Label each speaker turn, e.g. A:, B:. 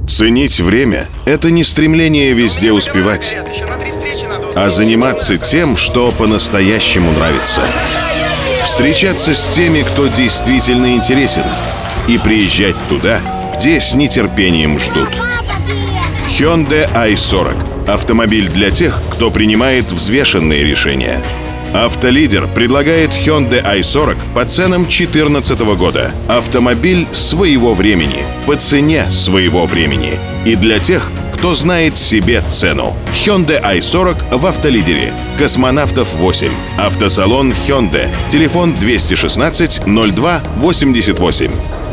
A: Ценить время — это не стремление везде успевать, а заниматься тем, что по-настоящему нравится. Встречаться с теми, кто действительно интересен, и приезжать туда, где с нетерпением ждут. Hyundai i40 – автомобиль для тех, кто принимает взвешенные решения. Автолидер предлагает Hyundai i40 по ценам 2014 года. Автомобиль своего времени, по цене своего времени. И для тех, кто знает себе цену. Hyundai i40 в Автолидере. Космонавтов 8. Автосалон Hyundai. Телефон 216 02 88.